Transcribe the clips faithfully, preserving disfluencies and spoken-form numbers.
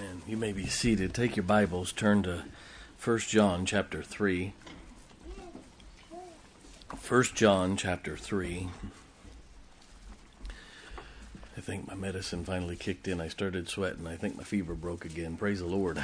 Amen. You may be seated. Take your Bibles, turn to First John chapter three. First John chapter three. I think my medicine finally kicked in. I started sweating. I think my fever broke again. Praise the Lord.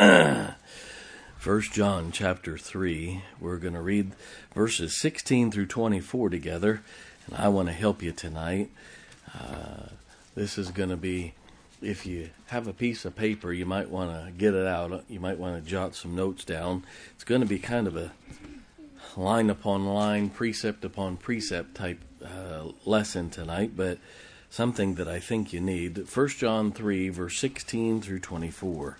First John chapter three. We're going to read verses sixteen through twenty-four together. And I want to help you tonight. Uh, this is going to be, if you have a piece of paper, you might want to get it out. You might want to jot some notes down. It's going to be kind of a line upon line, precept upon precept type uh, lesson tonight, but something that I think you need. First John three, verse sixteen through twenty-four.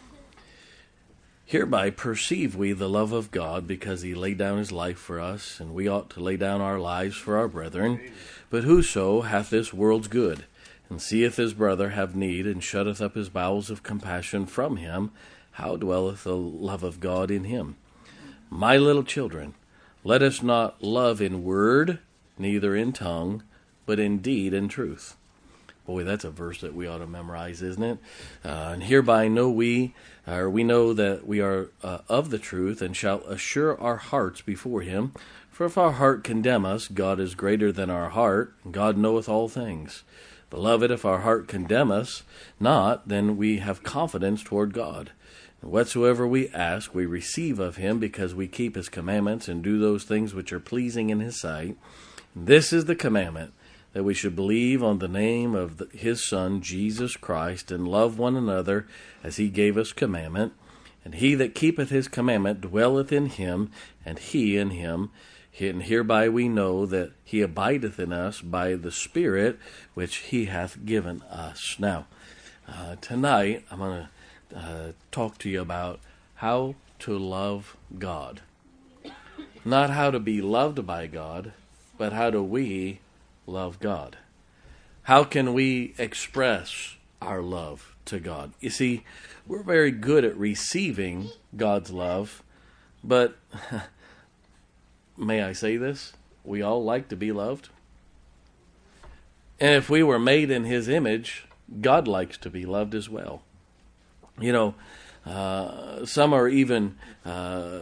Hereby perceive we the love of God, because he laid down his life for us, and we ought to lay down our lives for our brethren. But whoso hath this world's good, and seeth his brother have need, and shutteth up his bowels of compassion from him, how dwelleth the love of God in him? My little children, let us not love in word, neither in tongue, but in deed and truth. Boy, that's a verse that we ought to memorize, isn't it? Uh, and hereby know we, or we know that we are uh, of the truth, and shall assure our hearts before him. For if our heart condemn us, God is greater than our heart, and God knoweth all things. Beloved, if our heart condemn us not, then we have confidence toward God. And whatsoever we ask, we receive of him, because we keep his commandments, and do those things which are pleasing in his sight. And this is the commandment, that we should believe on the name of the, his Son, Jesus Christ, and love one another as he gave us commandment. And he that keepeth his commandment dwelleth in him, and he in him. And hereby we know that he abideth in us by the Spirit which he hath given us. Now, uh, tonight I'm going to uh, talk to you about how to love God. Not how to be loved by God, but how do we love God? How can we express our love to God? You see, we're very good at receiving God's love, but may I say this? We all like to be loved. And if we were made in his image, God likes to be loved as well. You know, uh, some are even, uh,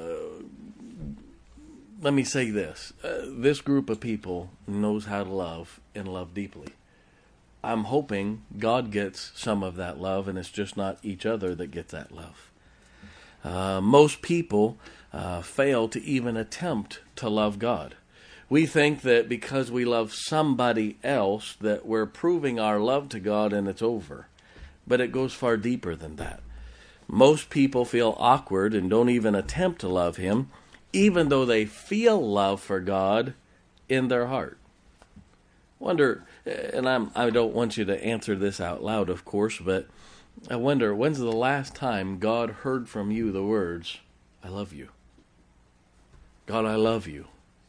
let me say this. Uh, this group of people knows how to love and love deeply. I'm hoping God gets some of that love, and it's just not each other that gets that love. Uh, most people uh, fail to even attempt to love God. We think that because we love somebody else that we're proving our love to God and it's over. But it goes far deeper than that. Most people feel awkward and don't even attempt to love him, even though they feel love for God in their heart. Wonder, and I'm, I don't want you to answer this out loud, of course, but I wonder, when's the last time God heard from you the words, I love you? God, I love you.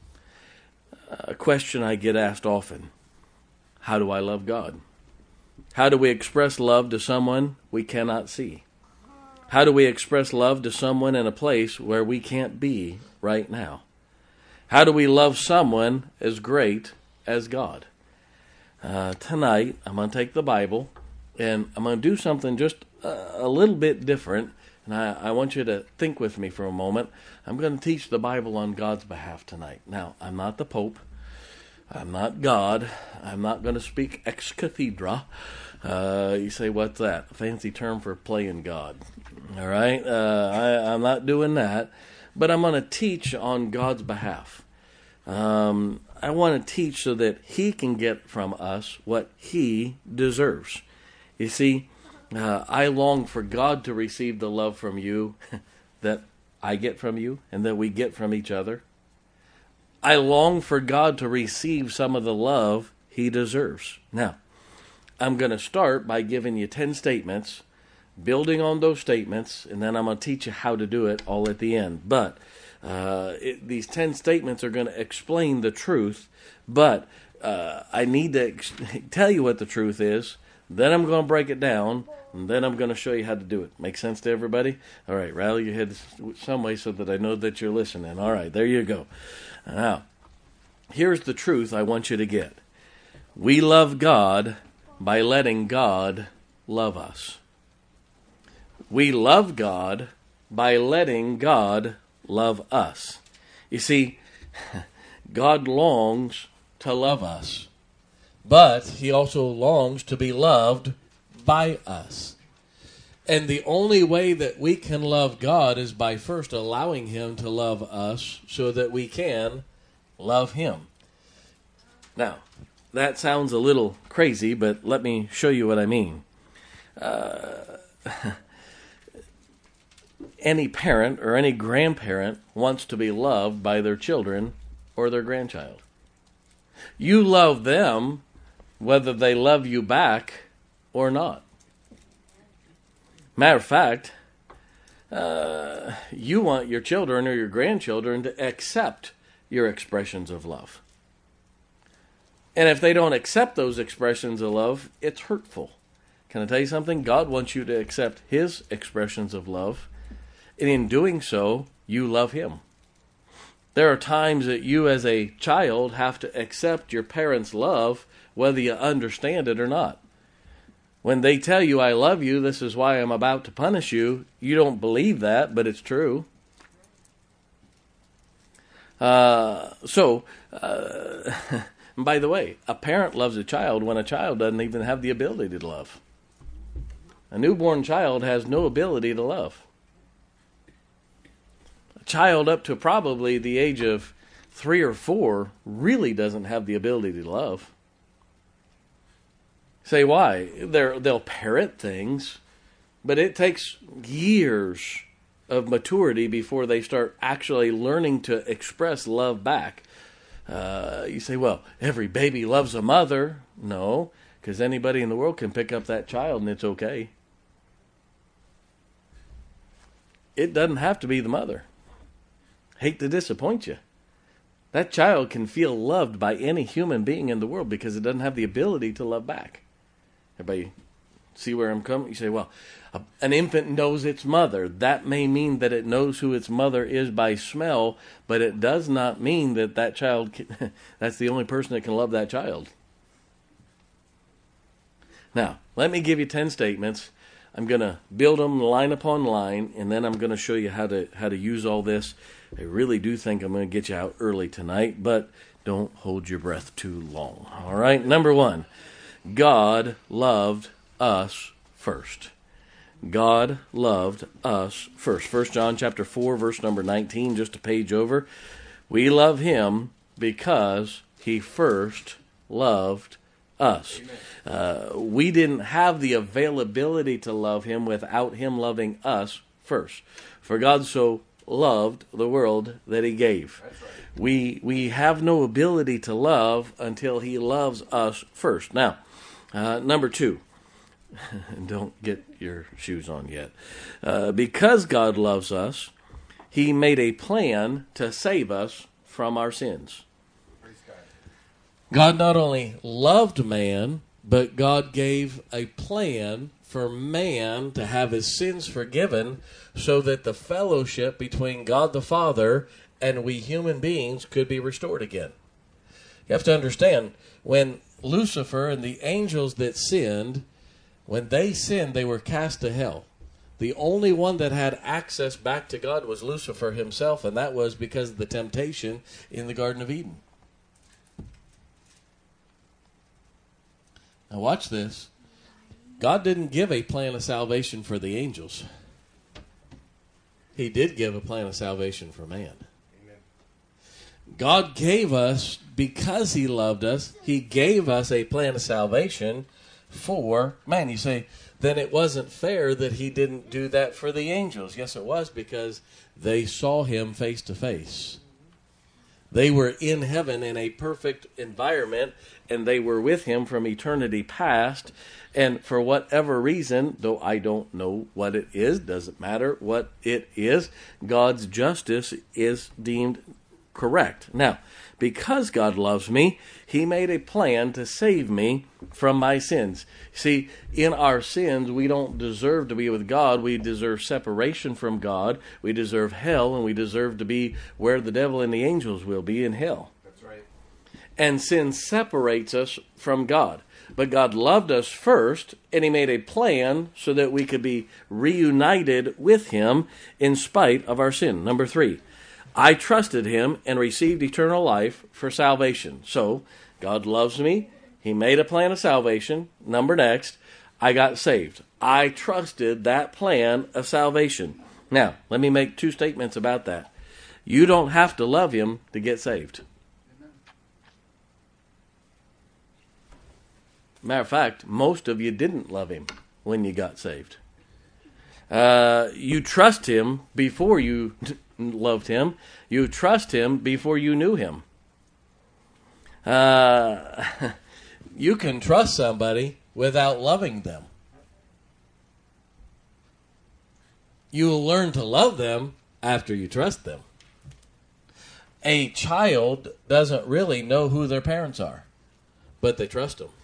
A question I get asked often, how do I love God? How do we express love to someone we cannot see? How do we express love to someone in a place where we can't be right now? How do we love someone as great as God? Uh, tonight, I'm going to take the Bible, and I'm going to do something just a, a little bit different, and I, I want you to think with me for a moment. I'm going to teach the Bible on God's behalf tonight. Now, I'm not the Pope. I'm not God. I'm not going to speak ex cathedra. Uh, you say, what's that? A fancy term for playing God. All right? Uh, I, I'm not doing that, but I'm going to teach on God's behalf. Um, I want to teach so that he can get from us what he deserves. You see, uh, I long for God to receive the love from you that I get from you and that we get from each other. I long for God to receive some of the love he deserves. Now, I'm going to start by giving you ten statements, building on those statements, and then I'm going to teach you how to do it all at the end. But uh, it, these ten statements are going to explain the truth, but uh, I need to ex- tell you what the truth is. Then I'm going to break it down, and then I'm going to show you how to do it. Make sense to everybody? All right, rally your heads some way so that I know that you're listening. All right, there you go. Now, here's the truth I want you to get. We love God by letting God love us. We love God by letting God love us. You see, God longs to love us, but He also longs to be loved by us. And the only way that we can love God is by first allowing Him to love us so that we can love Him. Now, that sounds a little crazy, but let me show you what I mean. Uh, any parent or any grandparent wants to be loved by their children or their grandchild. You love them whether they love you back or not. Matter of fact, uh, you want your children or your grandchildren to accept your expressions of love. And if they don't accept those expressions of love, it's hurtful. Can I tell you something? God wants you to accept His expressions of love. And in doing so, you love Him. There are times that you as a child have to accept your parents' love, whether you understand it or not. When they tell you, I love you, this is why I'm about to punish you, you don't believe that, but it's true. Uh, so, uh, by the way, a parent loves a child when a child doesn't even have the ability to love. A newborn child has no ability to love. A child up to probably the age of three or four really doesn't have the ability to love. Say why? They're, they'll parrot things, but it takes years of maturity before they start actually learning to express love back. Uh, you say, well, every baby loves a mother. No, because anybody in the world can pick up that child and it's okay. It doesn't have to be the mother. Hate to disappoint you. That child can feel loved by any human being in the world because it doesn't have the ability to love back. Everybody see where I'm coming? You say, well, a, an infant knows its mother. That may mean that it knows who its mother is by smell, but it does not mean that that child, can, that's the only person that can love that child. Now, let me give you ten statements. I'm going to build them line upon line, and then I'm going to show you how to how to use all this. I really do think I'm going to get you out early tonight, but don't hold your breath too long. All right, number one. God loved us first. God loved us first. First John chapter four, verse number nineteen, just a page over. We love Him because He first loved us. Uh, we didn't have the availability to love Him without Him loving us first. For God so loved the world that He gave. That's right. We, we have no ability to love until He loves us first. Now, Uh, number two, don't get your shoes on yet. Uh, because God loves us, He made a plan to save us from our sins. God not only loved man, but God gave a plan for man to have his sins forgiven so that the fellowship between God the Father and we human beings could be restored again. You have to understand, when Lucifer and the angels that sinned, when they sinned, they were cast to hell. The only one that had access back to God was Lucifer himself, and that was because of the temptation in the Garden of Eden. Now watch this. God didn't give a plan of salvation for the angels. He did give a plan of salvation for man. God gave us, because He loved us, He gave us a plan of salvation for man. You say, then it wasn't fair that He didn't do that for the angels. Yes, it was, because they saw Him face to face. They were in heaven in a perfect environment, and they were with Him from eternity past. And for whatever reason, though I don't know what it is, doesn't matter what it is, God's justice is deemed correct. Now, because God loves me, He made a plan to save me from my sins. See, in our sins, we don't deserve to be with God. We deserve separation from God. We deserve hell, and we deserve to be where the devil and the angels will be, in hell. That's right. And sin separates us from God. But God loved us first, and he made a plan so that we could be reunited with him in spite of our sin. Number three, I trusted him and received eternal life for salvation. So, God loves me. He made a plan of salvation. Number next, I got saved. I trusted that plan of salvation. Now, let me make two statements about that. You don't have to love him to get saved. Matter of fact, most of you didn't love him when you got saved. Uh, you trust him before you loved him. You trust him before you knew him. Uh, you can trust somebody without loving them. You will learn to love them after you trust them. A child doesn't really know who their parents are, but they trust them.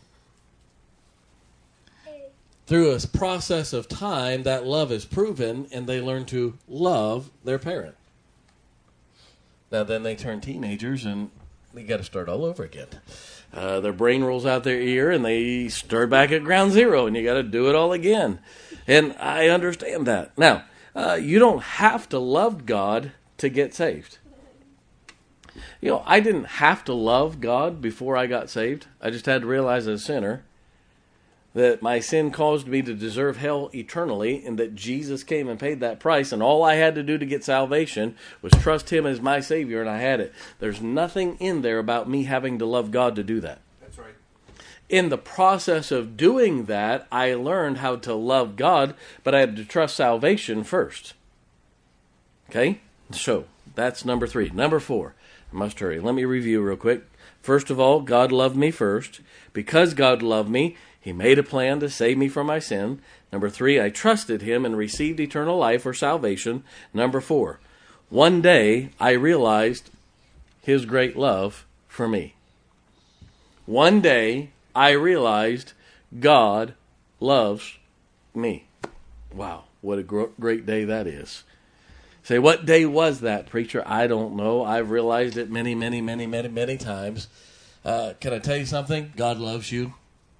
Through a process of time, that love is proven, and they learn to love their parent. Now, then they turn teenagers, and they got to start all over again. Uh, their brain rolls out their ear, and they start back at ground zero, and you got to do it all again. And I understand that. Now, uh, you don't have to love God to get saved. You know, I didn't have to love God before I got saved. I just had to realize as a sinner that my sin caused me to deserve hell eternally, and that Jesus came and paid that price, and all I had to do to get salvation was trust him as my Savior, and I had it. There's nothing in there about me having to love God to do that. That's right. In the process of doing that, I learned how to love God, but I had to trust salvation first. Okay? So, that's number three. Number four, I must hurry. Let me review real quick. First of all, God loved me first. Because God loved me, he made a plan to save me from my sin. Number three, I trusted him and received eternal life or salvation. Number four, one day I realized his great love for me. One day I realized God loves me. Wow, what a gr- great day that is. Say, what day was that, preacher? I don't know. I've realized it many, many, many, many, many times. Uh, can I tell you something? God loves you.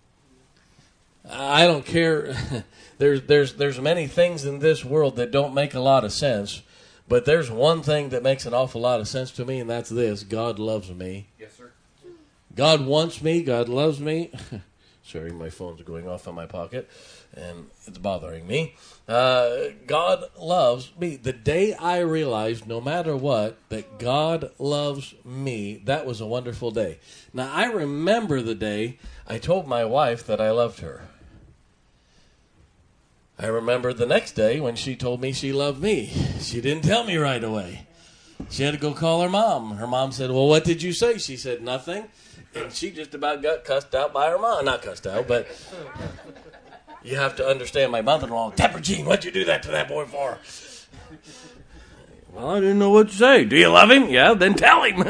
I don't care. There's there's there's many things in this world that don't make a lot of sense, but there's one thing that makes an awful lot of sense to me, and that's this: God loves me. Yes, sir. God wants me. God loves me. Sorry, my phone's going off in my pocket, and it's bothering me. Uh, God loves me. The day I realized, no matter what, that God loves me, that was a wonderful day. Now, I remember the day I told my wife that I loved her. I remember the next day when she told me she loved me. She didn't tell me right away. She had to go call her mom. Her mom said, well, what did you say? She said, nothing. And she just about got cussed out by her mom. Not cussed out, but you have to understand my mother-in-law. Deborah Jean, what'd you do that to that boy for? Well, I didn't know what to say. Do you love him? Yeah, then tell him.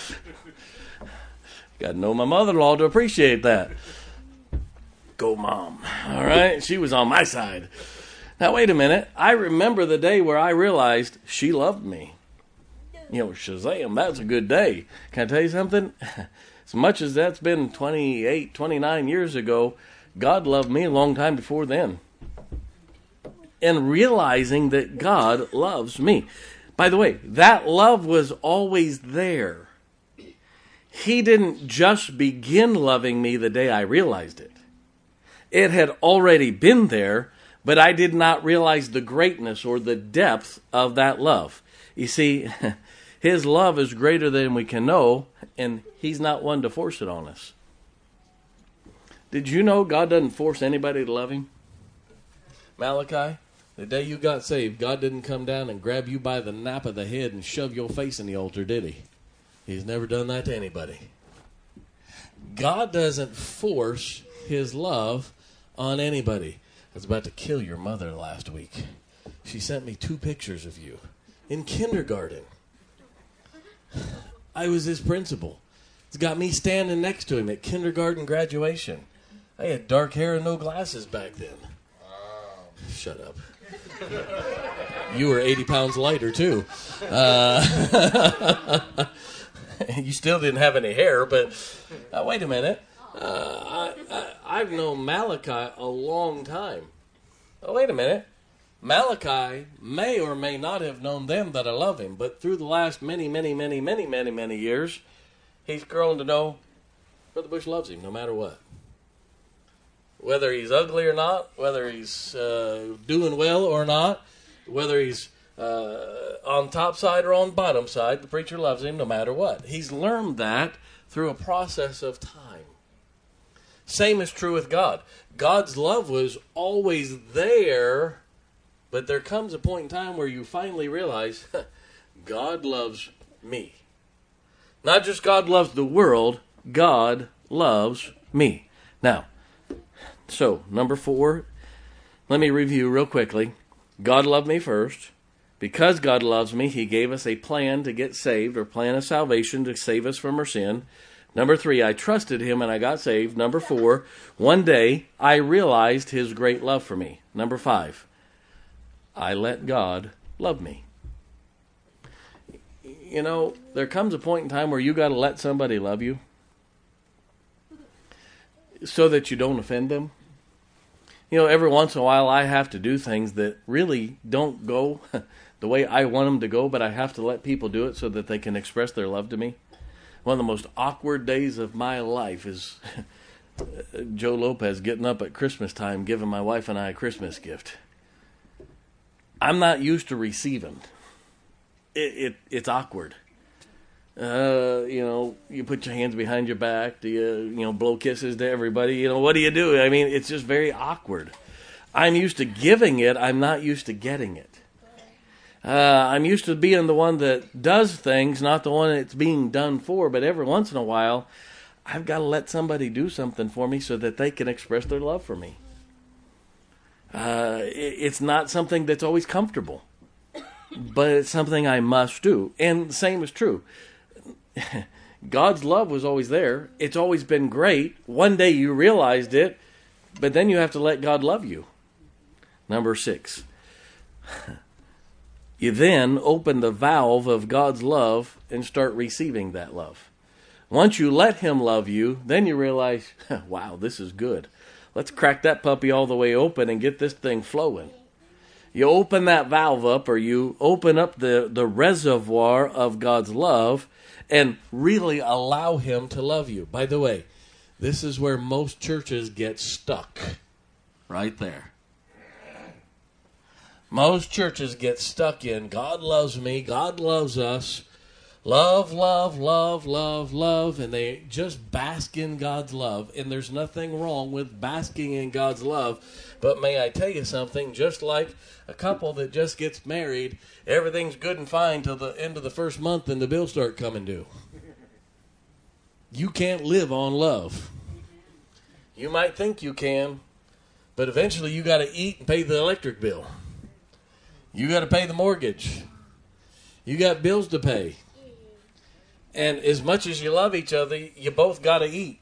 Got to know my mother-in-law to appreciate that. Go, Mom. All right? She was on my side. Now, wait a minute. I remember the day where I realized she loved me. You know, Shazam, that's a good day. Can I tell you something? As much as that's been twenty-eight, twenty-nine years ago, God loved me a long time before then. And realizing that God loves me. By the way, that love was always there. He didn't just begin loving me the day I realized it. It had already been there, but I did not realize the greatness or the depth of that love. You see, his love is greater than we can know, and he's not one to force it on us. Did you know God doesn't force anybody to love him? Malachi, the day you got saved, God didn't come down and grab you by the nape of the head and shove your face in the altar, did he? He's never done that to anybody. God doesn't force his love on anybody. I was about to kill your mother last week. She sent me two pictures of you in kindergarten. I was his principal. It's got me standing next to him at kindergarten graduation. I had dark hair and no glasses back then. Wow. Shut up. You were eighty pounds lighter, too. Uh, you still didn't have any hair, but uh, wait a minute. Uh, I, I, I've known Malachi a long time. Oh, wait a minute. Malachi may or may not have known them that I love him, but through the last many, many, many, many, many, many years, he's grown to know Brother Bush loves him no matter what. Whether he's ugly or not, whether he's uh, doing well or not, whether he's uh, on top side or on bottom side, the preacher loves him no matter what. He's learned that through a process of time. Same is true with God. God's love was always there, but there comes a point in time where you finally realize, God loves me. Not just God loves the world, God loves me. Now, so, number four, let me review real quickly. God loved me first. Because God loves me, he gave us a plan to get saved, or plan of salvation to save us from our sin. Number three, I trusted him and I got saved. Number four, one day I realized his great love for me. Number five, I let God love me. You know, there comes a point in time where you got to let somebody love you so that you don't offend them. You know, every once in a while I have to do things that really don't go the way I want them to go, but I have to let people do it so that they can express their love to me. One of the most awkward days of my life is Joe Lopez getting up at Christmas time giving my wife and I a Christmas gift. I'm not used to receiving. It, it it's awkward. Uh, you know, you put your hands behind your back. Do you, you know, blow kisses to everybody? You know, what do you do? I mean, it's just very awkward. I'm used to giving it. I'm not used to getting it. Uh, I'm used to being the one that does things, not the one that's being done for. But every once in a while, I've got to let somebody do something for me so that they can express their love for me. Uh, it, it's not something that's always comfortable, but it's something I must do. And the same is true. God's love was always there. It's always been great. One day you realized it, but then you have to let God love you. Number six. You then open the valve of God's love and start receiving that love. Once you let him love you, then you realize, wow, this is good. Let's crack that puppy all the way open and get this thing flowing. You open that valve up, or you open up the, the reservoir of God's love and really allow him to love you. By the way, this is where most churches get stuck. Right there. Most churches get stuck in, God loves me, God loves us. Love, love, love, love, love. And they just bask in God's love. And there's nothing wrong with basking in God's love. But may I tell you something, just like a couple that just gets married, everything's good and fine till the end of the first month and the bills start coming due. You can't live on love. You might think you can, but eventually you got to eat and pay the electric bill. You got to pay the mortgage. You got bills to pay. And as much as you love each other, you both got to eat.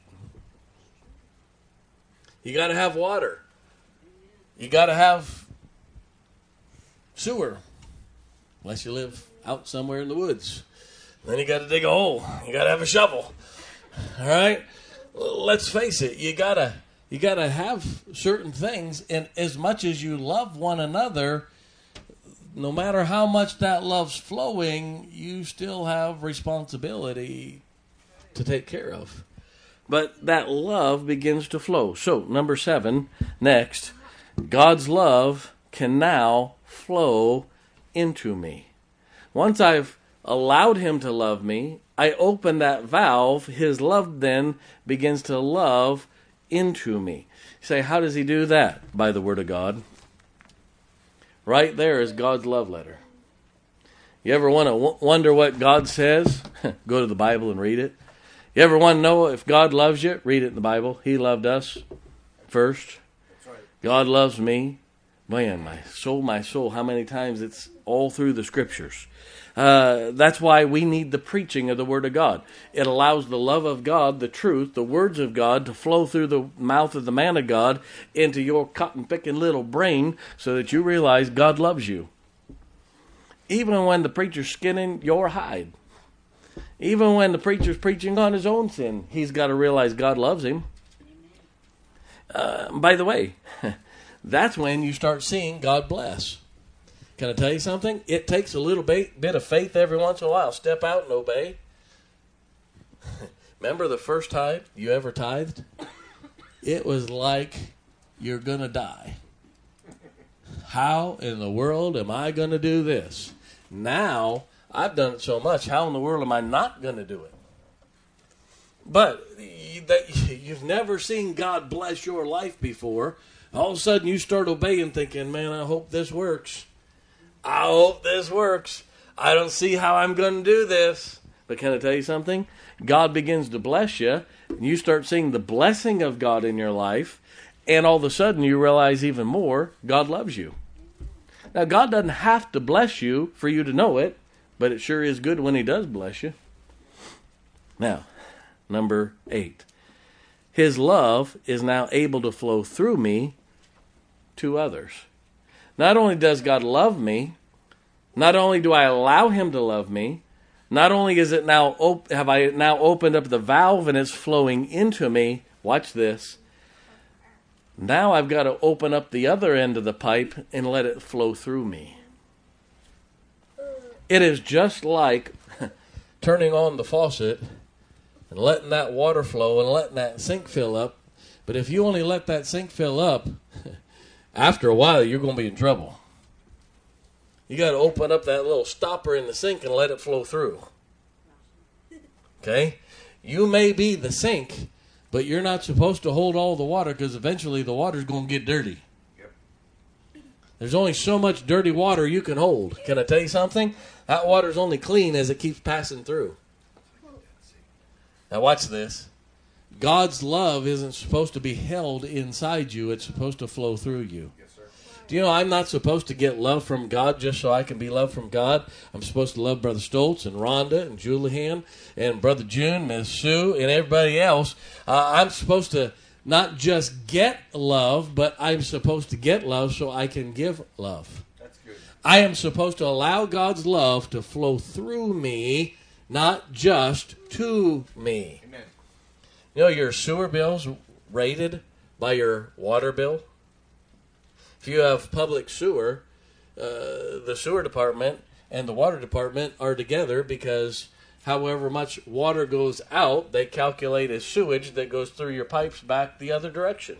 You got to have water. You got to have sewer. Unless you live out somewhere in the woods. Then you got to dig a hole. You got to have a shovel. All right? Let's face it. You got to you got to have certain things. And as much as you love one another, no matter how much that love's flowing, you still have responsibility to take care of. But that love begins to flow. So, number seven, next, God's love can now flow into me. Once I've allowed him to love me, I open that valve, his love then begins to love into me. You say, how does he do that? By the word of God. Right there is God's love letter. You ever want to w- wonder what God says? Go to the Bible and read it. You ever want to know if God loves you? Read it in the Bible. He loved us first. That's right. God loves me. Man, my soul, my soul, how many times it's all through the scriptures. Uh, that's why we need the preaching of the Word of God. It allows the love of God, the truth, the words of God to flow through the mouth of the man of God into your cotton-picking little brain so that you realize God loves you. Even when the preacher's skinning your hide. Even when the preacher's preaching on his own sin, he's got to realize God loves him. Uh, by the way, that's when you start seeing God bless. Can I tell you something? It takes a little bit, bit of faith every once in a while. Step out and obey. Remember the first time you ever tithed? It was like you're going to die. How in the world am I going to do this? Now, I've done it so much. How in the world am I not going to do it? But you've never seen God bless your life before. All of a sudden, you start obeying, thinking, man, I hope this works. I hope this works. I don't see how I'm going to do this. But can I tell you something? God begins to bless you, and you start seeing the blessing of God in your life, and all of a sudden you realize even more, God loves you. Now, God doesn't have to bless you for you to know it, but it sure is good when He does bless you. Now, number eight. His love is now able to flow through me to others. Not only does God love me, not only do I allow Him to love me, not only is it now op- have I now opened up the valve and it's flowing into me. Watch this. Now I've got to open up the other end of the pipe and let it flow through me. It is just like turning on the faucet and letting that water flow and letting that sink fill up. But if you only let that sink fill up, after a while you're going to be in trouble. You got to open up that little stopper in the sink and let it flow through. Okay? You may be the sink, but you're not supposed to hold all the water because eventually the water's going to get dirty. Yep. There's only so much dirty water you can hold. Can I tell you something? That water's only clean as it keeps passing through. Now watch this. God's love isn't supposed to be held inside you. It's supposed to flow through you. Do you know I'm not supposed to get love from God just so I can be loved from God? I'm supposed to love Brother Stoltz and Rhonda and Julian and Brother June, Miss Sue, and everybody else. Uh, I'm supposed to not just get love, but I'm supposed to get love so I can give love. That's good. I am supposed to allow God's love to flow through me, not just to me. Amen. You know your sewer bill's rated by your water bill? If you have public sewer, uh, the sewer department and the water department are together because however much water goes out, they calculate as sewage that goes through your pipes back the other direction.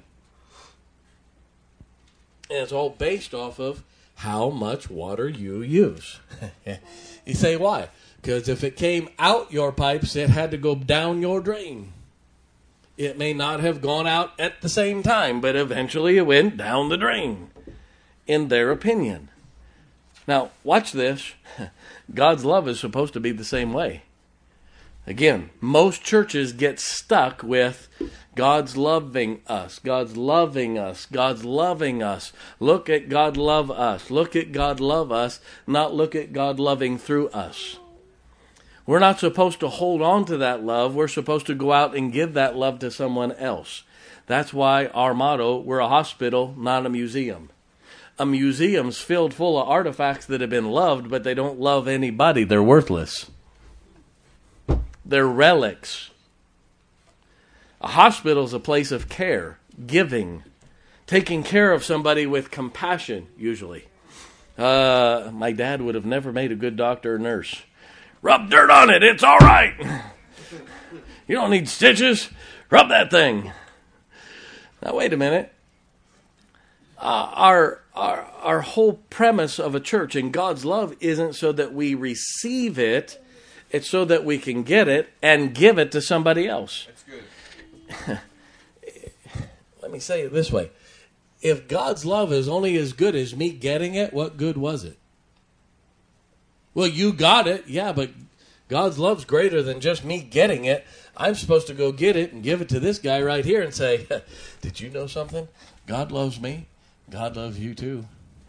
And it's all based off of how much water you use. You say, why? Because if it came out your pipes, it had to go down your drain. It may not have gone out at the same time, but eventually it went down the drain, in their opinion. Now, watch this. God's love is supposed to be the same way. Again, most churches get stuck with God's loving us, God's loving us, God's loving us. Look at God love us. Look at God love us, not look at God loving through us. We're not supposed to hold on to that love. We're supposed to go out and give that love to someone else. That's why our motto, we're a hospital, not a museum. A museum's filled full of artifacts that have been loved, but they don't love anybody. They're worthless. They're relics. A hospital's a place of care, giving, taking care of somebody with compassion, usually. Uh, my dad would have never made a good doctor or nurse. Rub dirt on it. It's all right. You don't need stitches. Rub that thing. Now, wait a minute. Uh, our, our, our whole premise of a church and God's love isn't so that we receive it. It's so that we can get it and give it to somebody else. That's good. Let me say it this way. If God's love is only as good as me getting it, what good was it? Well, you got it, yeah, but God's love's greater than just me getting it. I'm supposed to go get it and give it to this guy right here and say, did you know something? God loves me. God loves you too.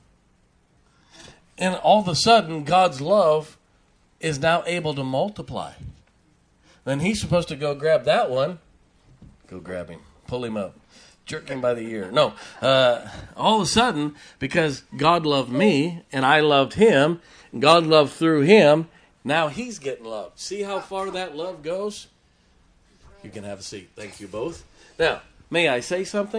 And all of a sudden, God's love is now able to multiply. Then he's supposed to go grab that one. Go grab him. Pull him up. Jerk him by the ear. No. Uh, all of a sudden, because God loved me and I loved him, God loved through him, now he's getting loved. See how far that love goes? You can have a seat. Thank you both. Now, may I say something?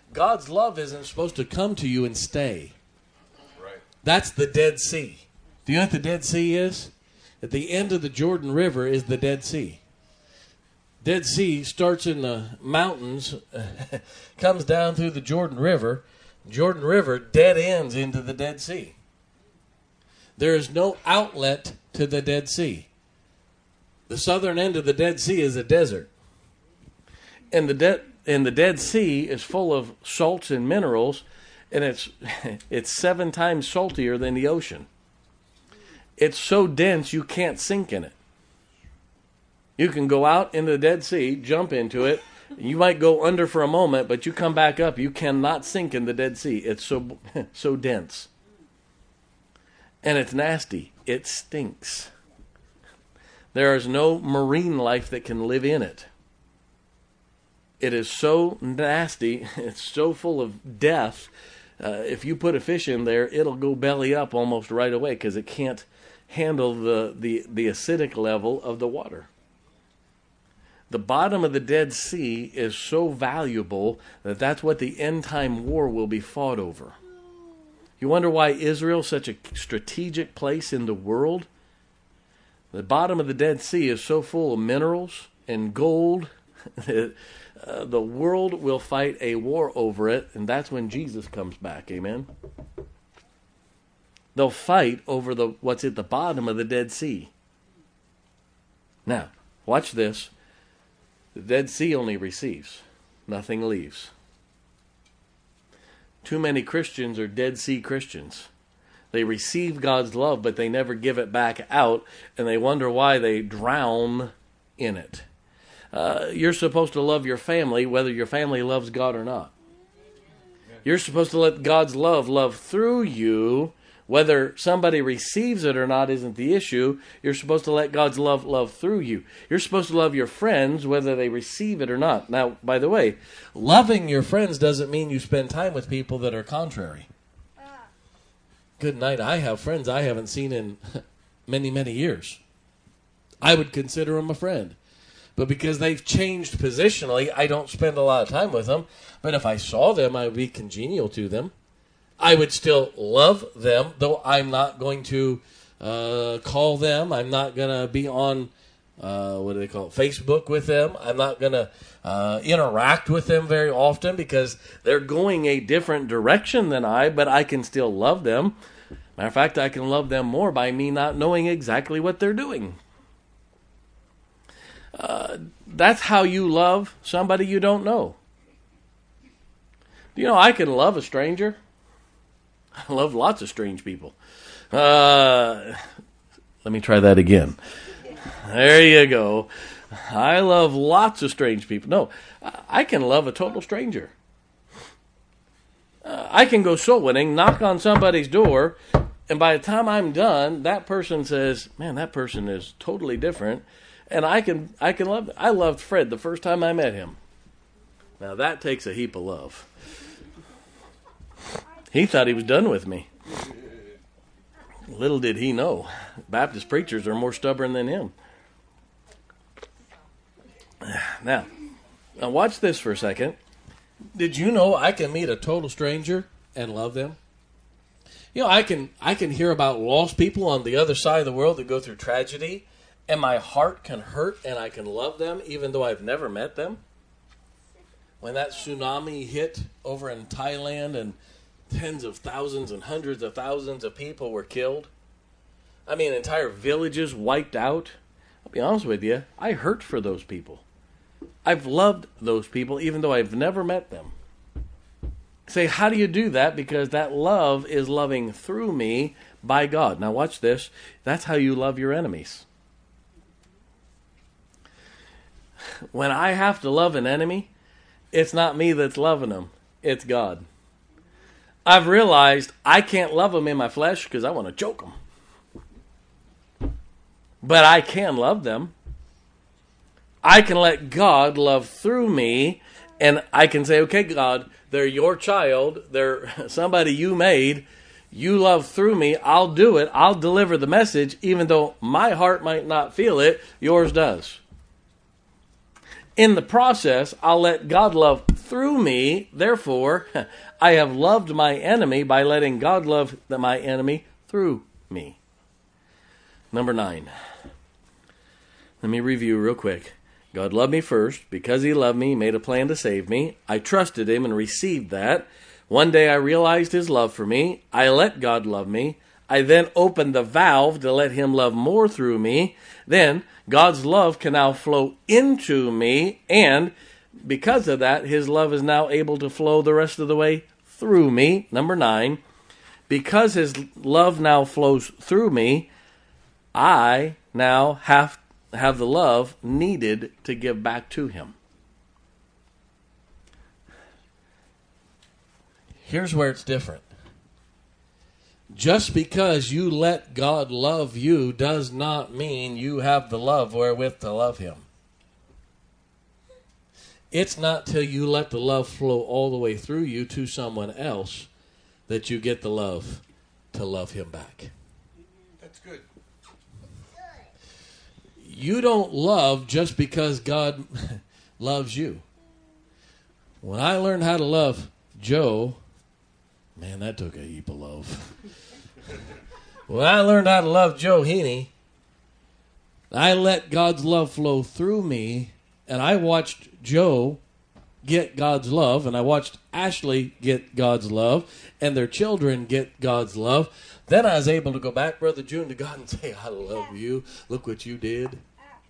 God's love isn't supposed to come to you and stay. Right. That's the Dead Sea. Do you know what the Dead Sea is? At the end of the Jordan River is the Dead Sea. Dead Sea starts in the mountains, comes down through the Jordan River. Jordan River dead ends into the Dead Sea. There is no outlet to the Dead Sea. The southern end of the Dead Sea is a desert. And the dead and the Dead Sea is full of salts and minerals, and it's it's seven times saltier than the ocean. It's so dense you can't sink in it. You can go out into the Dead Sea, jump into it. You might go under for a moment, but you come back up. You cannot sink in the Dead Sea. It's so so dense. And it's nasty. It stinks. There is no marine life that can live in it. It is so nasty. It's so full of death. Uh, if you put a fish in there, it'll go belly up almost right away because it can't handle the, the, the acidic level of the water. The bottom of the Dead Sea is so valuable that that's what the end time war will be fought over. You wonder why Israel is such a strategic place in the world? The bottom of the Dead Sea is so full of minerals and gold that uh, the world will fight a war over it, and that's when Jesus comes back. Amen? They'll fight over the what's at the bottom of the Dead Sea. Now, watch this. The Dead Sea only receives. Nothing leaves. Too many Christians are Dead Sea Christians. They receive God's love, but they never give it back out, and they wonder why they drown in it. Uh, you're supposed to love your family, whether your family loves God or not. You're supposed to let God's love love through you. Whether somebody receives it or not isn't the issue. You're supposed to let God's love love through you. You're supposed to love your friends whether they receive it or not. Now, by the way, loving your friends doesn't mean you spend time with people that are contrary. Good night. I have friends I haven't seen in many, many years. I would consider them a friend. But because they've changed positionally, I don't spend a lot of time with them. But if I saw them, I would be congenial to them. I would still love them, though I'm not going to uh, call them. I'm not going to be on, uh, what do they call it, Facebook with them. I'm not going to uh, interact with them very often because they're going a different direction than I, but I can still love them. Matter of fact, I can love them more by me not knowing exactly what they're doing. Uh, that's how you love somebody you don't know. Do you know I can love a stranger? I love lots of strange people. Uh, let me try that again. There you go. I love lots of strange people. No, I can love a total stranger. Uh, I can go soul winning, knock on somebody's door, and by the time I'm done, that person says, man, that person is totally different. And I can I can love I loved Fred the first time I met him. Now that takes a heap of love. He thought he was done with me. Little did he know, Baptist preachers are more stubborn than him. Now, now watch this for a second. Did you know I can meet a total stranger and love them? You know, I can I can hear about lost people on the other side of the world that go through tragedy, and my heart can hurt and I can love them even though I've never met them. When that tsunami hit over in Thailand and tens of thousands and hundreds of thousands of people were killed. I mean, entire villages wiped out. I'll be honest with you, I hurt for those people. I've loved those people even though I've never met them. Say, how do you do that? Because that love is loving through me by God. Now watch this. That's how you love your enemies. When I have to love an enemy, it's not me that's loving them. It's God. I've realized I can't love them in my flesh because I want to choke them. But I can love them. I can let God love through me, and I can say, okay, God, they're your child. They're somebody you made. You love through me. I'll do it. I'll deliver the message, even though my heart might not feel it. Yours does. In the process, I'll let God love through me. Therefore, I have loved my enemy by letting God love my enemy through me. Number nine. Let me review real quick. God loved me first. Because he loved me, he made a plan to save me. I trusted him and received that. One day I realized his love for me. I let God love me. I then opened the valve to let him love more through me. Then God's love can now flow into me, and because of that, his love is now able to flow the rest of the way through me. Number nine, because his love now flows through me, I now have have the love needed to give back to him. Here's where it's different. Just because you let God love you does not mean you have the love wherewith to love him. It's not till you let the love flow all the way through you to someone else that you get the love to love him back. That's good. You don't love just because God loves you. When I learned how to love Joe, man, that took a heap of love. When I learned how to love Joe Heaney, I let God's love flow through me, and I watched Joe get God's love, and I watched Ashley get God's love, and their children get God's love. Then I was able to go back, Brother June, to God and say, I love you. Look what you did.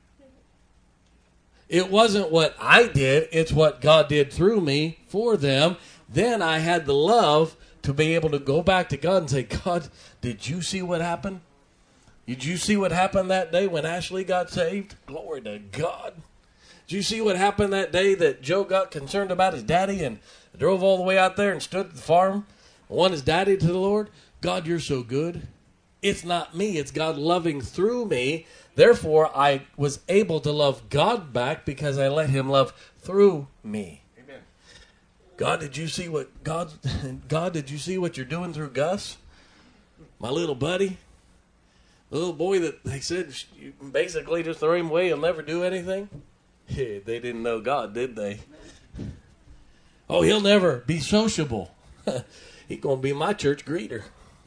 It wasn't what I did. It's what God did through me for them. Then I had the love to be able to go back to God and say, God, did you see what happened? Did you see what happened that day when Ashley got saved? Glory to God. Did you see what happened that day that Joe got concerned about his daddy and drove all the way out there and stood at the farm and won his daddy to the Lord? God, you're so good. It's not me. It's God loving through me. Therefore, I was able to love God back because I let him love through me. Amen. God, did you see what God? God, did you see what you're doing through Gus, my little buddy, the little boy that they said you basically just throw him away, he'll never do anything. Yeah, they didn't know God, did they? Oh, he'll never be sociable. He's gonna be my church greeter.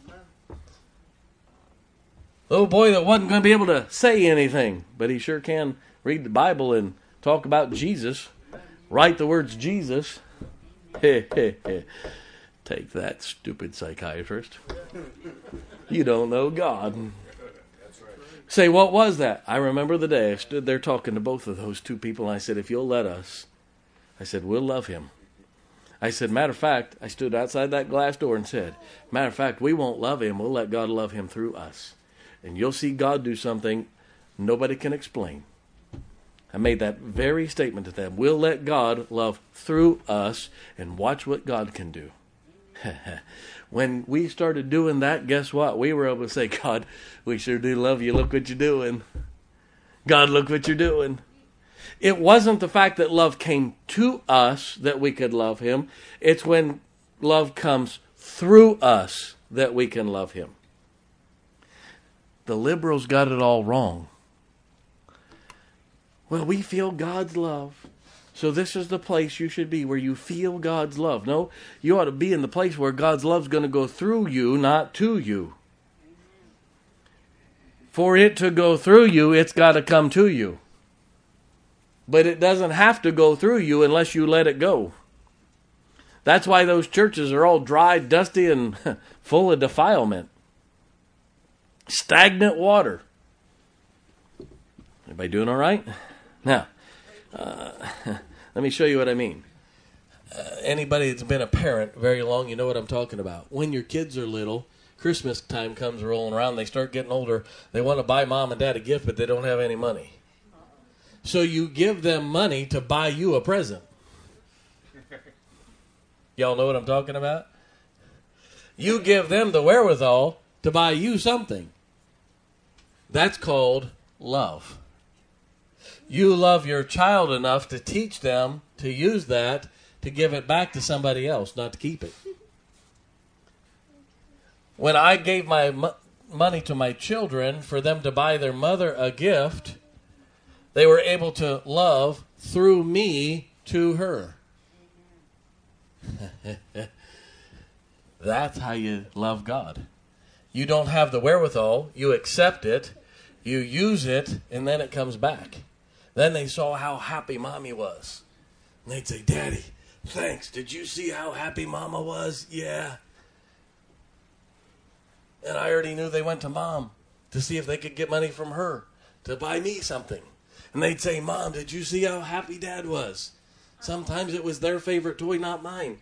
Little boy that wasn't going to be able to say anything, but he sure can read the Bible and talk about Jesus, write the words Jesus. Take that, stupid psychiatrist. You don't know God. Say, what was that? I remember the day I stood there talking to both of those two people, and I said, if you'll let us, I said, we'll love him. I said, matter of fact, I stood outside that glass door and said, matter of fact, we won't love him. We'll let God love him through us. And you'll see God do something nobody can explain. I made that very statement to them. We'll let God love through us and watch what God can do. When we started doing that, guess what? We were able to say, God, we sure do love you. Look what you're doing. God, look what you're doing. It wasn't the fact that love came to us that we could love him. It's when love comes through us that we can love him. The liberals got it all wrong. Well, we feel God's love, so this is the place you should be, where you feel God's love. No, you ought to be in the place where God's love's going to go through you, not to you. For it to go through you, it's got to come to you. But it doesn't have to go through you unless you let it go. That's why those churches are all dry, dusty, and full of defilement. Stagnant water. Everybody doing all right? Now, uh, let me show you what I mean. Uh, anybody that's been a parent very long, you know what I'm talking about. When your kids are little, Christmas time comes rolling around, they start getting older, they want to buy mom and dad a gift, but they don't have any money. So you give them money to buy you a present. Y'all know what I'm talking about? You give them the wherewithal to buy you something. That's called love. You love your child enough to teach them to use that to give it back to somebody else, not to keep it. When I gave my mo- money to my children for them to buy their mother a gift, They were able to love through me to her. That's how you love God. You don't have the wherewithal. You accept it. You use it. And then it comes back. Then they saw how happy Mommy was. And they'd say, Daddy, thanks. Did you see how happy Mama was? Yeah. And I already knew they went to Mom to see if they could get money from her to buy me something. And they'd say, Mom, did you see how happy Dad was? Sometimes it was their favorite toy, not mine.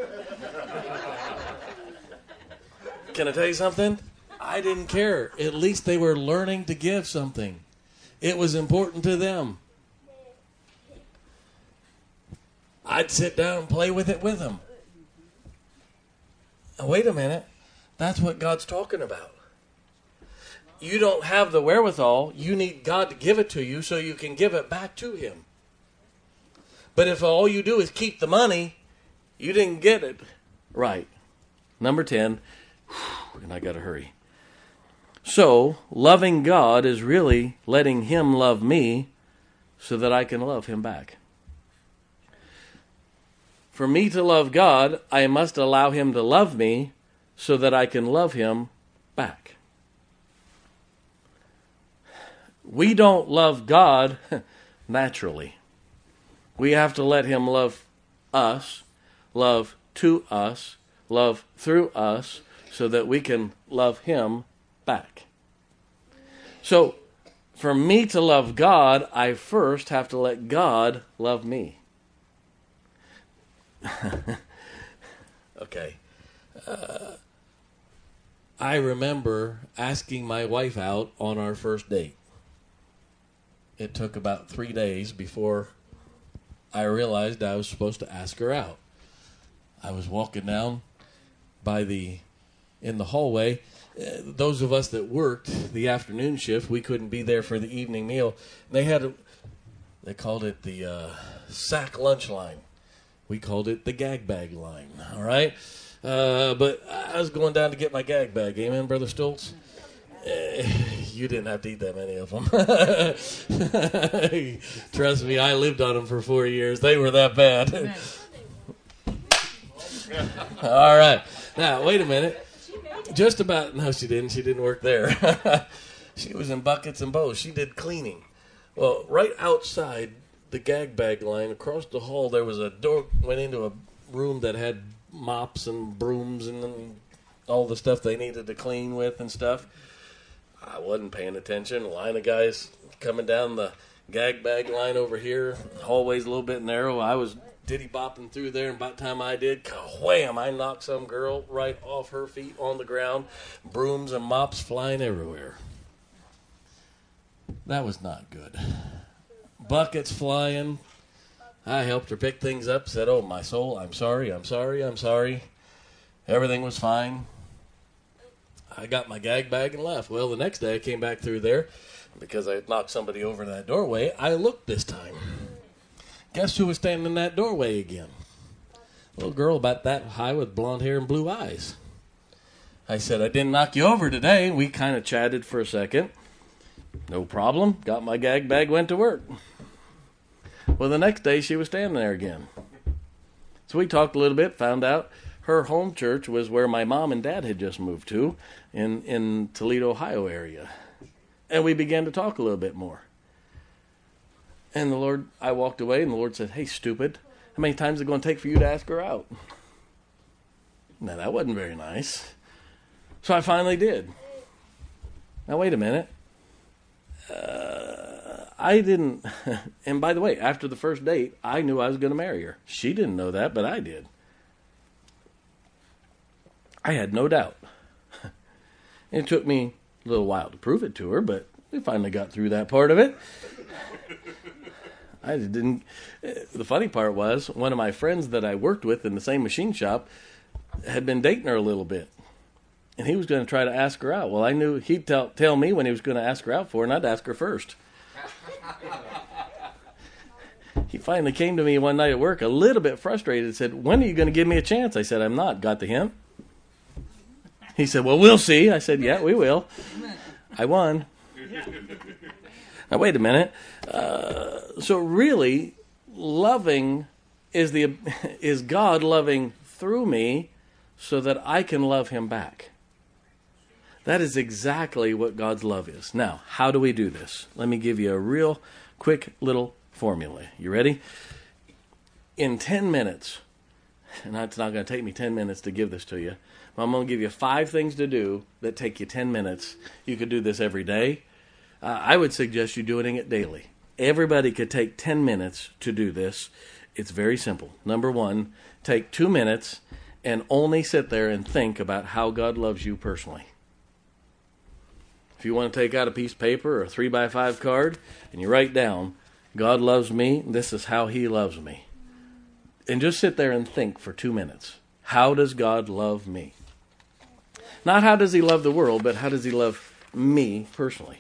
Can I tell you something? I didn't care. At least they were learning to give something. It was important to them. I'd sit down and play with it with them. Now, wait a minute. That's what God's talking about. You don't have the wherewithal. You need God to give it to you so you can give it back to Him. But if all you do is keep the money, you didn't get it right. Number ten, and I got to hurry. So, loving God is really letting Him love me so that I can love Him back. For me to love God, I must allow Him to love me so that I can love Him back. We don't love God naturally. We have to let Him love us, love to us, love through us, so that we can love Him back. So, for me to love God, I first have to let God love me. Okay. Uh, I remember asking my wife out on our first date. It took about three days before I realized I was supposed to ask her out. I was walking down by the, in the hallway. Uh, those of us that worked the afternoon shift, we couldn't be there for the evening meal. They had, a, they called it the uh, sack lunch line. We called it the gag bag line, all right? Uh, but I was going down to get my gag bag. Amen, Brother Stoltz? Uh, you didn't have to eat that many of them. Trust me, I lived on them for four years. They were that bad. All right. Now, wait a minute. Just about, no, she didn't. She didn't work there. She was in buckets and bows. She did cleaning. Well, right outside the gag bag line, across the hall, there was a door, went into a room that had mops and brooms and all the stuff they needed to clean with and stuff. I wasn't paying attention. A line of guys coming down the gag bag line over here. The hallway's a little bit narrow. I was diddy-bopping through there, and by the time I did, wham, I knocked some girl right off her feet on the ground. Brooms and mops flying everywhere. That was not good. Buckets flying. I helped her pick things up, said, oh, my soul, I'm sorry, I'm sorry, I'm sorry. Everything was fine. I got my gag bag and left. Well, the next day I came back through there because I had knocked somebody over in that doorway. I looked this time. Guess who was standing in that doorway again? A little girl about that high with blonde hair and blue eyes. I said, I didn't knock you over today. We kind of chatted for a second. No problem. Got my gag bag, went to work. Well, the next day she was standing there again. So we talked a little bit, found out her home church was where my mom and dad had just moved to in, in Toledo, Ohio area. And we began to talk a little bit more. And the Lord, I walked away and the Lord said, hey, stupid, how many times is it going to take for you to ask her out? Now, that wasn't very nice. So I finally did. Now, wait a minute. Uh, I didn't, and by the way, after the first date, I knew I was going to marry her. She didn't know that, but I did. I had no doubt. It took me a little while to prove it to her, but we finally got through that part of it. I didn't. The funny part was, one of my friends that I worked with in the same machine shop had been dating her a little bit. And he was going to try to ask her out. Well, I knew he'd tell, tell me when he was going to ask her out for, and I'd ask her first. He finally came to me one night at work a little bit frustrated and said, when are you going to give me a chance? I said, I'm not. Got the hint? He said, well, we'll see. I said, yeah, we will. I won. Now, wait a minute. Uh, so really, loving is the is God loving through me so that I can love him back. That is exactly what God's love is. Now, how do we do this? Let me give you a real quick little formula. You ready? In ten minutes, and it's not going to take me ten minutes to give this to you, but I'm going to give you five things to do that take you ten minutes. You could do this every day. Uh, I would suggest you doing it daily. Everybody could take ten minutes to do this. It's very simple. Number one, take two minutes and only sit there and think about how God loves you personally. If you want to take out a piece of paper or a three by five card and you write down, God loves me, this is how he loves me. And just sit there and think for two minutes. How does God love me? Not how does he love the world, but how does he love me personally?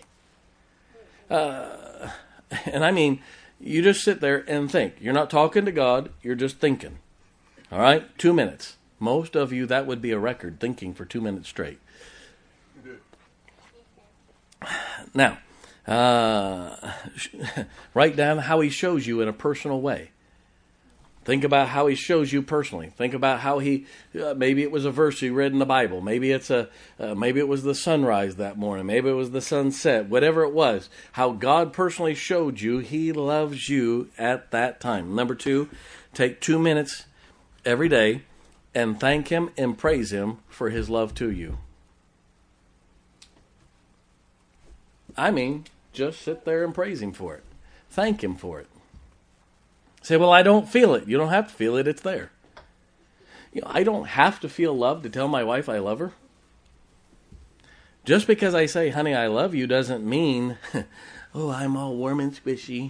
Uh, and I mean, you just sit there and think. You're not talking to God, you're just thinking. All right? Two minutes. Most of you, that would be a record, thinking for two minutes straight. Now, uh, write down how he shows you in a personal way. Think about how he shows you personally. Think about how he, uh, maybe it was a verse you read in the Bible. Maybe it's a, uh, maybe it was the sunrise that morning. Maybe it was the sunset. Whatever it was, how God personally showed you he loves you at that time. Number two, take two minutes every day and thank him and praise him for his love to you. I mean, just sit there and praise him for it. Thank him for it. Say, well, I don't feel it. You don't have to feel it. It's there. You know, I don't have to feel love to tell my wife I love her. Just because I say, honey, I love you doesn't mean, oh, I'm all warm and squishy.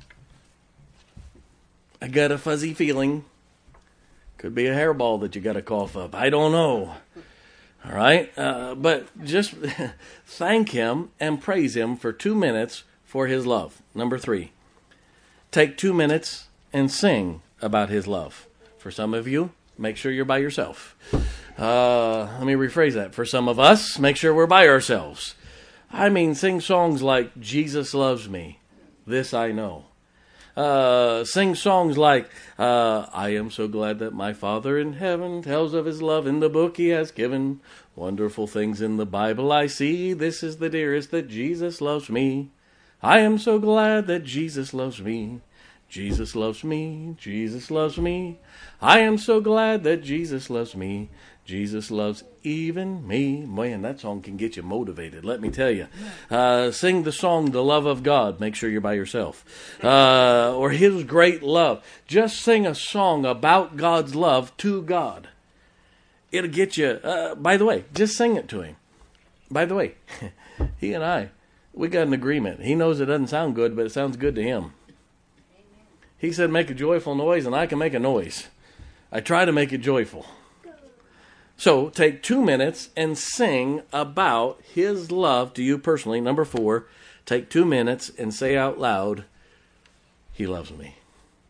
I got a fuzzy feeling. Could be a hairball that you got to cough up. I don't know. All right? Uh, but just thank him and praise him for two minutes for his love. Number three, take two minutes and sing about his love. For some of you, make sure you're by yourself. Uh, let me rephrase that. For some of us, make sure we're by ourselves. I mean, sing songs like Jesus Loves Me, This I Know. Uh, sing songs like, uh, I am so glad that my Father in heaven tells of his love in the book he has given. Wonderful things in the Bible I see. This is the dearest that Jesus loves me. I am so glad that Jesus loves me. Jesus loves me. Jesus loves me. I am so glad that Jesus loves me. Jesus loves even me. Man, that song can get you motivated, let me tell you. Uh, sing the song, The Love of God. Make sure you're by yourself. Uh, or His Great Love. Just sing a song about God's love to God. It'll get you, uh, by the way, just sing it to him. By the way, he and I, we got an agreement. He knows it doesn't sound good, but it sounds good to him. He said make a joyful noise, and I can make a noise. I try to make it joyful. So take two minutes and sing about his love to you personally. Number four, take two minutes and say out loud, he loves me.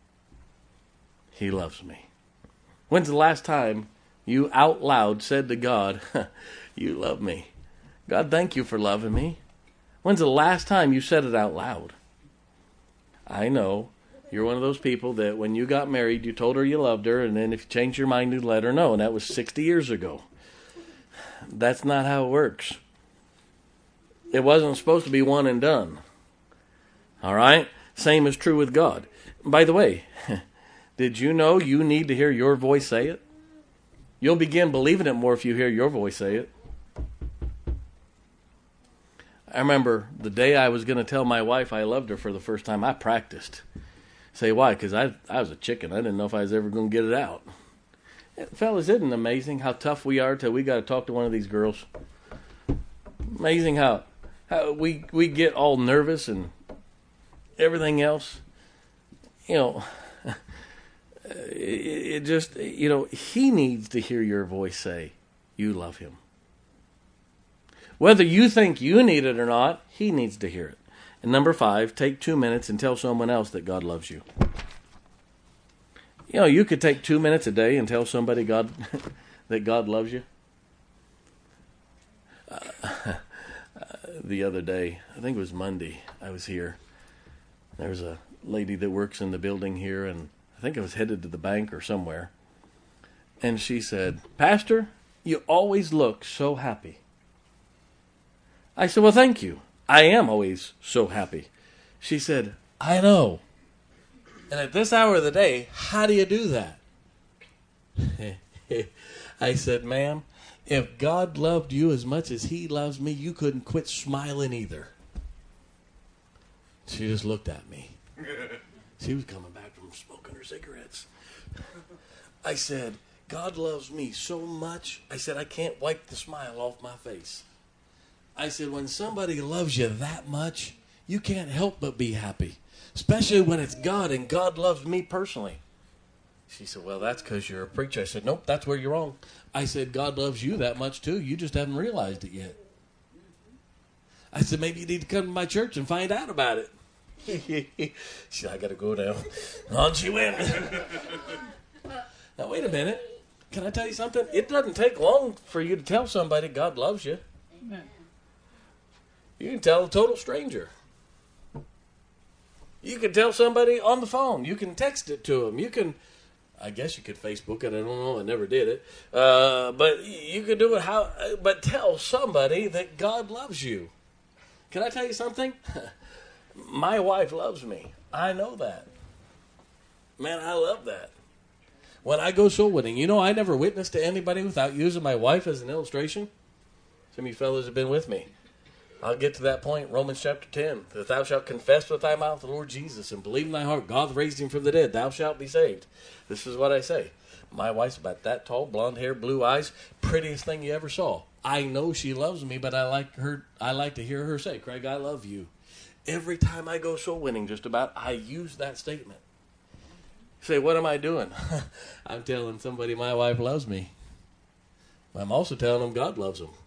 He loves me. When's the last time you out loud said to God, you love me? God, thank you for loving me. When's the last time you said it out loud? I know you're one of those people that when you got married, you told her you loved her, and then if you changed your mind, you'd let her know, and that was sixty years ago. That's not how it works. It wasn't supposed to be one and done. All right? Same is true with God. By the way, did you know you need to hear your voice say it? You'll begin believing it more if you hear your voice say it. I remember the day I was going to tell my wife I loved her for the first time, I practiced. Say why? Because I I was a chicken. I didn't know if I was ever going to get it out. Fellas, isn't it amazing how tough we are till we got to talk to one of these girls? Amazing how, how we we get all nervous and everything else. You know, it, it just, you know, he needs to hear your voice say, you love him. Whether you think you need it or not, he needs to hear it. And number five, take two minutes and tell someone else that God loves you. You know, you could take two minutes a day and tell somebody God that God loves you. Uh, the other day, I think it was Monday, I was here. There's a lady that works in the building here, and I think I was headed to the bank or somewhere. And she said, "Pastor, you always look so happy." I said, "Well, thank you. I am always so happy." She said, "I know. And at this hour of the day, how do you do that?" I said, "Ma'am, if God loved you as much as he loves me, you couldn't quit smiling either." She just looked at me. She was coming back from smoking her cigarettes. I said, "God loves me so much." I said, "I can't wipe the smile off my face." I said, "When somebody loves you that much, you can't help but be happy, especially when it's God and God loves me personally." She said, "Well, that's because you're a preacher." I said, "Nope, that's where you're wrong." I said, "God loves you that much too. You just haven't realized it yet." I said, "Maybe you need to come to my church and find out about it." She said, "I got to go now." On she went. Now, wait a minute. Can I tell you something? It doesn't take long for you to tell somebody God loves you. Amen. You can tell a total stranger. You can tell somebody on the phone. You can text it to them. You can, I guess you could Facebook it. I don't know. I never did it. Uh, but you could do it how, but tell somebody that God loves you. Can I tell you something? My wife loves me. I know that. Man, I love that. When I go soul winning, you know, I never witnessed to anybody without using my wife as an illustration. Some of you fellows have been with me. I'll get to that point, Romans chapter ten. That thou shalt confess with thy mouth the Lord Jesus and believe in thy heart God raised him from the dead, thou shalt be saved. This is what I say. My wife's about that tall, blonde hair, blue eyes, prettiest thing you ever saw. I know she loves me, but I like her. I like to hear her say, "Craig, I love you." Every time I go soul winning, just about, I use that statement. You say, "What am I doing?" I'm telling somebody my wife loves me. I'm also telling them God loves them.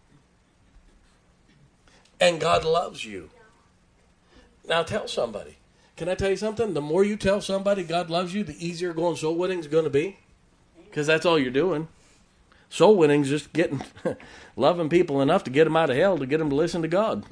And God loves you. Now tell somebody. Can I tell you something? The more you tell somebody God loves you, the easier going soul winning is going to be. Because that's all you're doing. Soul winning is just getting, loving people enough to get them out of hell, to get them to listen to God.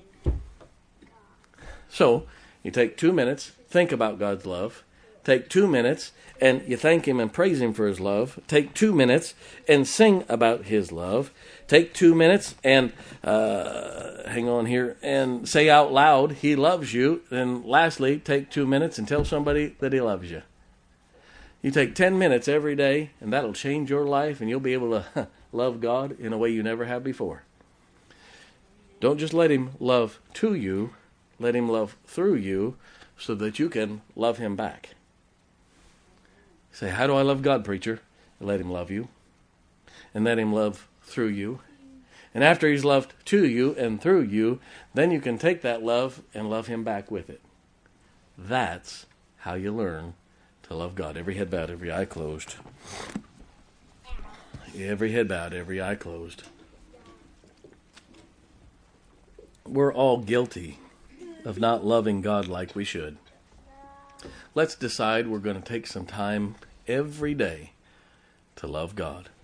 So, you take two minutes, think about God's love. Take two minutes, and you thank him and praise him for his love. Take two minutes and sing about his love. Take two minutes and, uh, hang on here, and say out loud, he loves you. And lastly, take two minutes and tell somebody that he loves you. You take ten minutes every day, and that'll change your life, and you'll be able to love God in a way you never have before. Don't just let him love to you. Let him love through you so that you can love him back. Say, "How do I love God, preacher?" Let him love you. And let him love through you. And after he's loved to you and through you, then you can take that love and love him back with it. That's how you learn to love God. Every head bowed, every eye closed. Every head bowed, every eye closed. We're all guilty of not loving God like we should. Let's decide we're going to take some time every day to love God.